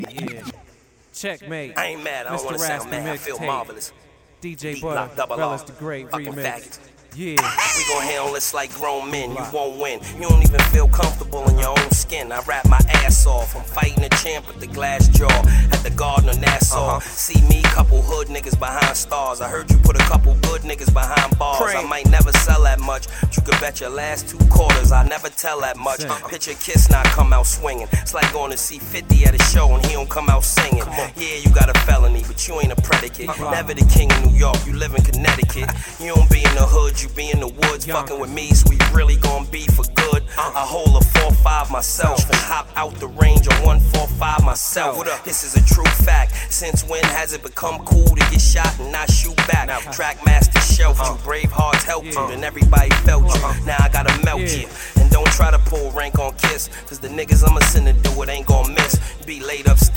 Yeah. Checkmate. I ain't mad, I don't Mr. wanna sound Raspy mad, I feel mixtape. marvelous. DJ Beat block, Butter, double Relish R. the Great Fucking remix. faggots. Yeah. We gon' handle this like grown men, you won't win. You don't even feel comfortable in your own skin. I rap my ass off, I'm fighting a champ with the glass jaw at the Garden of Nassau. See me, couple hood niggas behind stars. I heard you put a couple good niggas behind bars. I might never sell that much, but you could bet your last 2 quarters I never tell that much. Picture Kiss not come out swinging. It's like going to see 50 at a show and he don't come out singing. Yeah, you got a felony, but you ain't a predicate. Never the king of New York, you live in Connecticut. You don't be in the hood, you be in the woods. Fucking with me, so we really gon' be for good. I hold a 4-5 myself and hop out the range on 145 myself. This is a true fact. Since when has it become cool to get shot and not shoot back? Trackmaster shelved you, brave hearts helped you, then everybody felt you. Now I gotta melt you. And don't try to pull rank on Kiss, cause the niggas I'ma send to do it ain't gon' miss. Be laid up still.